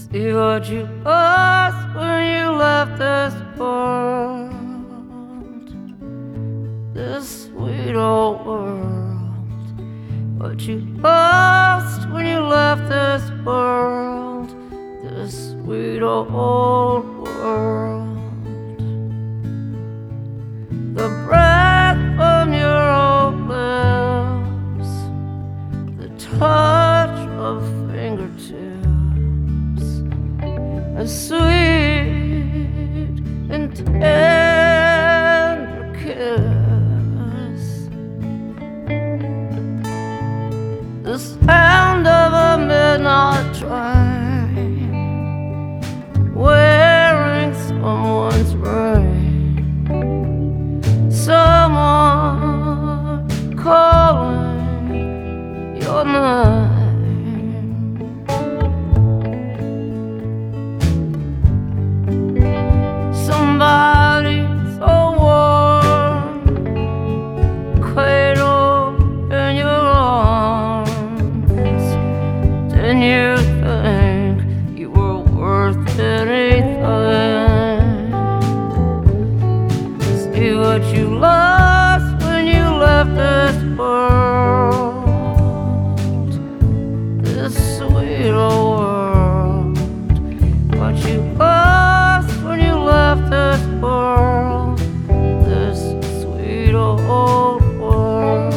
See what you lost when you left this world, this sweet old world. What you lost when you left this world, this sweet old world. The breath from your old lips, the touch of fingertips, a sweet and tender kiss, the sound of a midnight train wearing someone's ring, someone calling your name. Somebody so warm, cradled in your arms. Didn't you think you were worth anything? See what you lost when you left this world, this sweet old world. What you lost when you left this world, this sweet old world.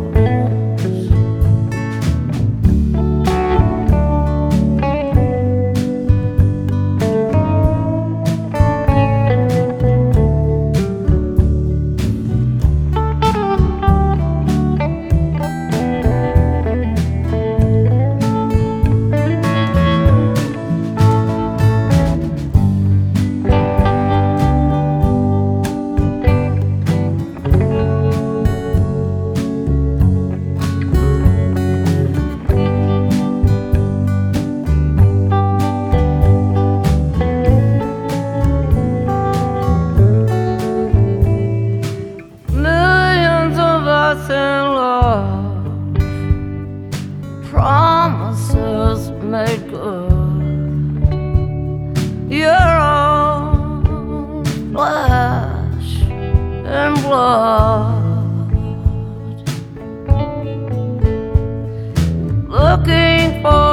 In love, promises made good. Your own flesh and blood, looking for